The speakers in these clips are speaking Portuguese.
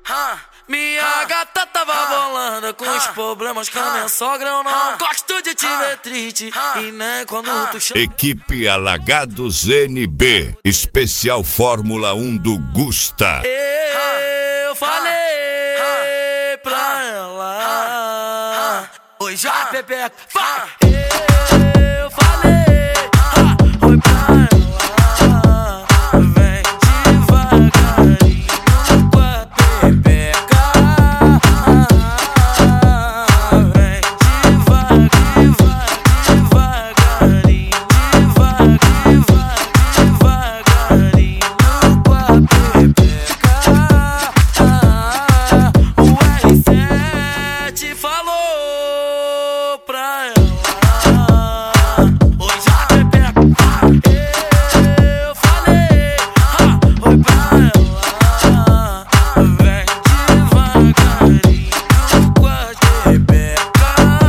Minha gata tava bolando com os problemas com a minha sogra. Eu não gosto de te ver triste e nem quando tu chama. Equipe Alagados NB, especial Fórmula 1 do Gusta. Eu falei pra ela, oi já Pepeca, vai. Eu falei, oi pra ela, vem devagarinho com a Pepeca, vem devagarinho com a Pepeca. O R7 falou pra ela, oi já Pepeca. Eu falei, oi pra ela, vem devagarinho com a Pepeca,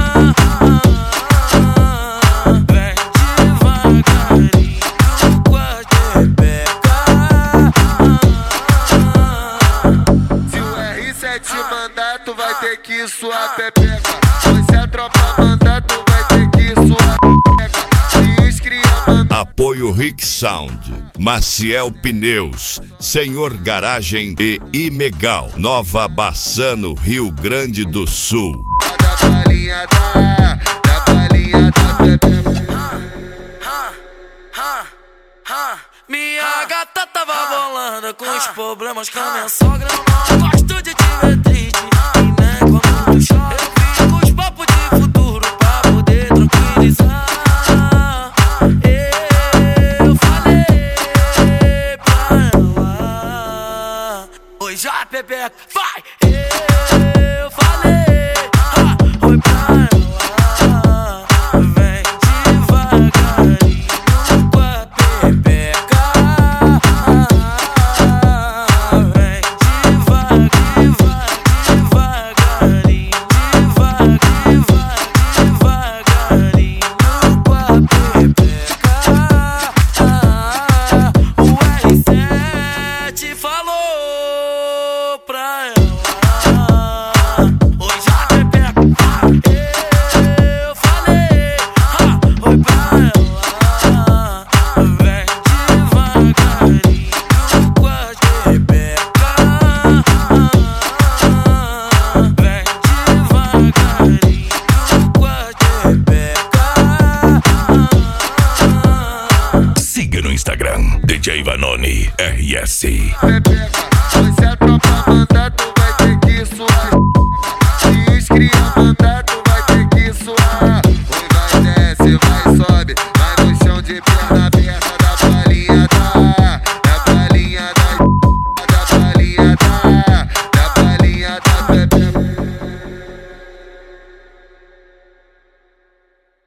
vem devagarinho com a Pepeca. Se o R7 mandar, tu vai ter que suar Pepeca. Pois se a tropa mandar, tu vai ter que suar Pepeca. Se os cria mandar. Apoio Rick Sound, Maciel Pneus, Senhor Garagem e Imegal, Nova Bassano, Rio Grande do Sul. Da palhinha da Pepeca. Minha gata tava bolando com os problemas com a minha sogra. Eu não gosto de te ver triste e nem quando tu chora. Eu fico os papos de futuro pra poder tranquilizar. Eu falei pra ela, oi já Pepeca, vai. Eu falei, oi pra ela, vem devagarinho com a Pepeca, vem devagarinho com a Pepeca. O R7 falou pra ela, oi já Pepeca. Eu falei, oi pra ela, vem devagarinho com a Pepeca, vem devagarinho com a Pepeca. Siga no Instagram, DJ Vanoni RS. Pepeca. Pois se a tropa mandar, tu